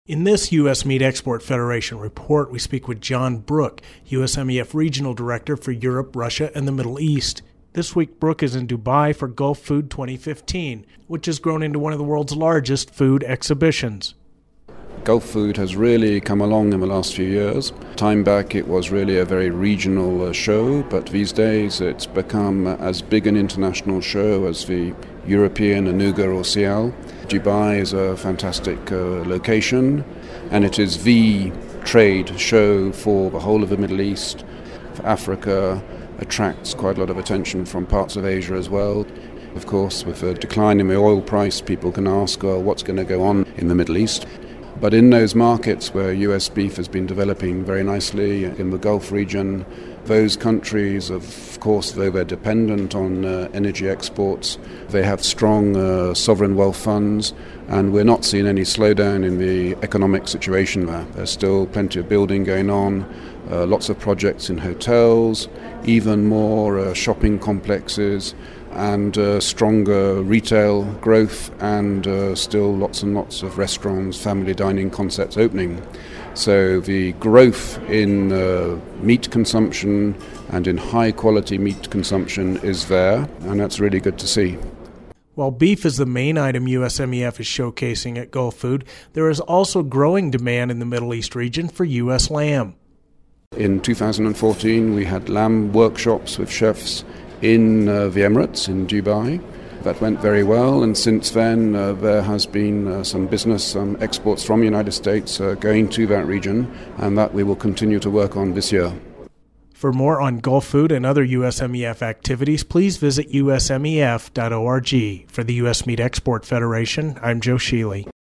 In this U.S. Meat Export Federation report, we speak with John Brook, USMEF Regional Director for Europe, Russia, and the Middle East. This week, Brook is in Dubai for Gulf Food 2015, which has grown into one of the world's largest food exhibitions. Gulf Food has really come along in the last few years. Time back it was really a very regional show, but these days it's become as big an international show as the European Anuga or Sial. Dubai is a fantastic location, and it is the trade show for the whole of the Middle East. For Africa, attracts quite a lot of attention from parts of Asia as well. Of course, with a decline in the oil price, people can ask, well, what's going to go on in the Middle East? But in those markets where US beef has been developing very nicely in the Gulf region, those countries, of course, though they're dependent on energy exports, they have strong sovereign wealth funds, and we're not seeing any slowdown in the economic situation there. There's still plenty of building going on, lots of projects in hotels, even more shopping complexes, and stronger retail growth, and still lots and lots of restaurants, family dining concepts opening. So the growth in meat consumption and in high quality meat consumption is there, and that's really good to see. While beef is the main item USMEF is showcasing at Gulf Food, there is also growing demand in the Middle East region for U.S. lamb. In 2014 we had lamb workshops with chefs in the Emirates, in Dubai. That went very well, and since then there has been some business, some exports from the United States going to that region, and that we will continue to work on this year. For more on Gulf Food and other USMEF activities, please visit usmef.org. For the U.S. Meat Export Federation, I'm Joe Sheely.